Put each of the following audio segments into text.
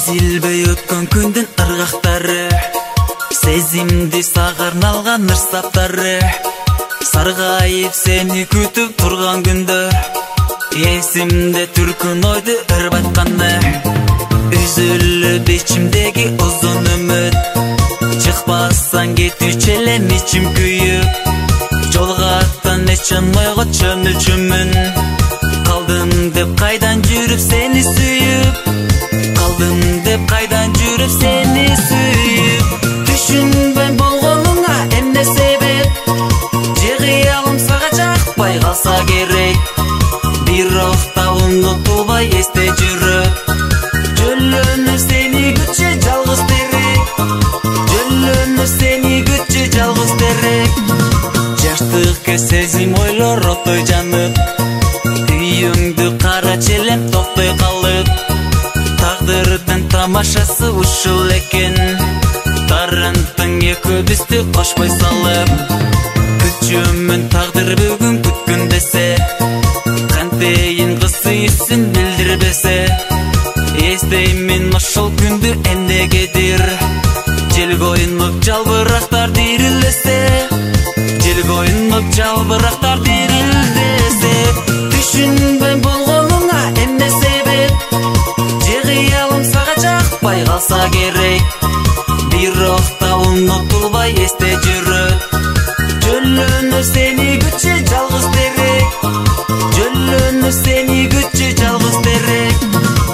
Сезилбей өткөн күндүн ыргактары, сезимди сага арналган ырсаптары. Саргайып сени күтүп турган күндөр, эсимде түркүн ойду ырбатканы. Үзүлүп ичимдеги узун үмүт, чыкпасаң кетүүчү элем ичим күйүп. Жолго аттан эч чынмойго чөнүчүмүн, калдым деп кайдан жүрүп сени сүйүп. Калдым деп кайдан жүрүп сени сүйүп. Түшүнбөй болгонуңа эмне себеп, же кыялым сага жакпай калса керек. Бирок да унутулбай эсте жүрөт, жөлөнүп сени күтчү жалгыз терек. Жөлөнүп сени күтчү жалгыз терек. Жаштыкка сезим ойлор оттой жанып, үйүңдү карачы элем токтой калып. Тагдырдын тамашасы ушул экен, тарантың экөөбүздү кошпой салып. Күтчүмүн тагдыр бүгүн күткүн десе, кантейин кыз сүйүүсүн билдирбесе. Эстеймин ошол күндү эмнегедир, жел коюнуп жалбырактар дирилдесе. Жел коюнуп жалбырактар дирилдесе. Түшүнбөй болгонуңа эмне себеп, же кыялым сага жакпай калса керек. Бирок да унутулбай эсте жүрөт, жөлөнүп сени күтчү жалгыз терек. Жөлөнүп сени күтчү жалгыз терек.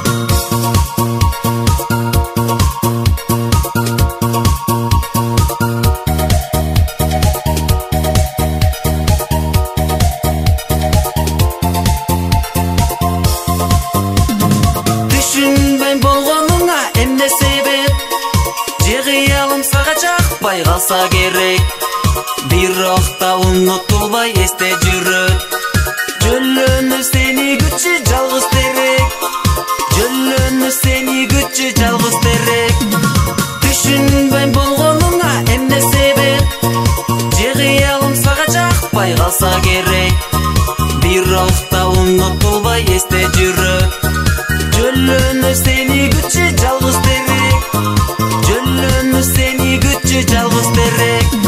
Түшүнбөй болгонуңа эмне себеп, же кыялым сага жакпай калса керек. Бирок да унутулбай эсте жүрөт, жөлөнүп сени күтчү жалгыз терек. Жөлөнүп сени күтчү жалгыз терек. Түшүнбөй болгонуңа эмне себеп, же кыялым сага жакпай калса керек. Бирок да унутулбай эсте жүрөт, жөлөнүп сени күтчү жалгыз терек. Жөлөнүп сени күтчү жалгыз терек.